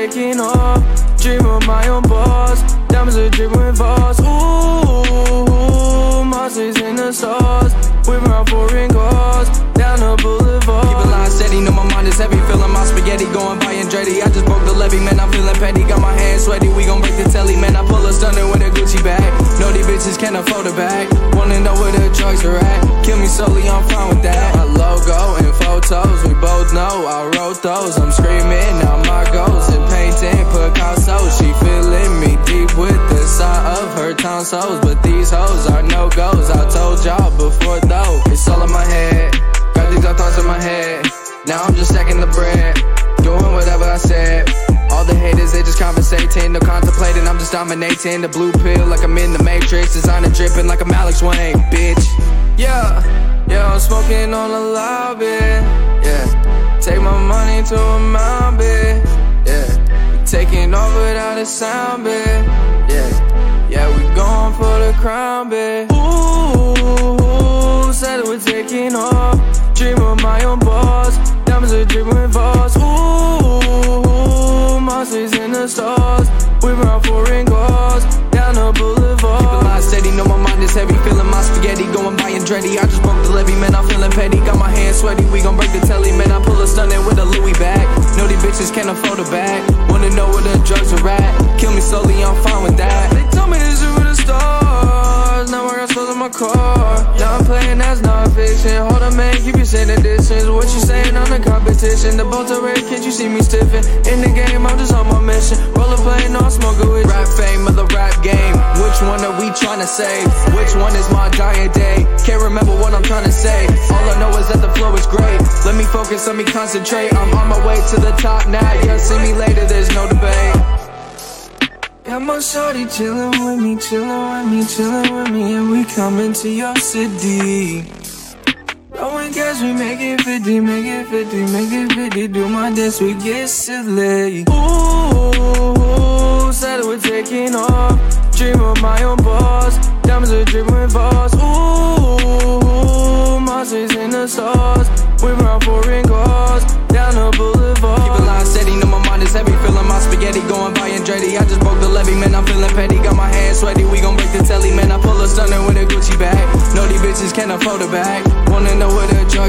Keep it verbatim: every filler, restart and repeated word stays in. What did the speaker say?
taking off. Dream of my own boss. Diamonds are dripping with Voss. Ooh, monsters in the sauce. Whip around foreign cars. Down the boulevard. Keep a line steady, know my mind is heavy. Feeling my spaghetti, going by Andretti. I just broke the levee, man, I'm feeling petty. Got my hands sweaty, we gon' break the telly. Man, I pull a stunner with a Gucci bag. Know these bitches can't afford a bag. Wanna know where the drugs are at. Kill me slowly, I'm fine with that. My logo and photos, we both know I wrote those. I'm screaming out my goals and painting Picasso. She feeling me deep with the side of her tonsils. But these hoes are no-goes, I told y'all before though. It's all in my head, got these thoughts in my head. Now I'm just stacking the bread, doing whatever I said. All the haters, they just conversating, no contemplating, I'm just dominating. The blue pill like I'm in the Matrix, designer dripping like I'm Alex Wayne, bitch. Yeah, yeah, I'm smoking on a loud bit. Yeah, take my money to a mound bit. Yeah, taking off without a sound bit. Yeah, yeah, we going for the crown bit. Ooh, said we're taking off. Dream of my own boss. Diamonds are dripping with Voss. Ooh, monsters in the stars. Whip around foreign cars. Down the boulevard. Keep a line steady, know my mind is heavy. Feeling my spaghetti, going by Andretti. I just broke the levee, man, I'm feeling petty. Got my hands sweaty, we gon' break the telly. Man, I pull a stunner with a Louis bag. Know these bitches can't afford a bag. Wanna know where the drugs are at. Kill me slowly, I'm fine with that. They told me this is where the stars. Now I got stars in my car. Now I'm playing that's not fiction. Hold on, man, keep you saying the distance. What you saying on the competition? The bolts are red, can't you see me stiffin'? In the game, I'm just on my mission. Rollerblade, no, I'm smoking with rap fame of the rap game. Which one are we trying to save? Which one is my dying day? Can't remember what I'm trying to say. All I know is that the flow is great. Let me focus, let me concentrate. I'm on my way to the top now. You'll see me later, there's no debate. Got my shorty chillin' with me, chillin' with me, chillin' with me, and we coming to your city. Throwing cash, we make it fifty, make it fifty, make it fifty. Do my dance, we get silly. Ooh, said we're taking off. Dream of my own boss. Diamonds are dripping with Voss. Ooh, monsters in the stars. Whip around foreign cars. Down the boulevard. Keep a line steady, know my mind is heavy. Feeling my spaghetti, going by Andretti. I just broke the levee, man, I'm feeling petty. Got my hands sweaty, we gon' break the telly. Man, I pull a stunner with a Gucci bag. Know these bitches can't afford a bag. Wanna know where the drugs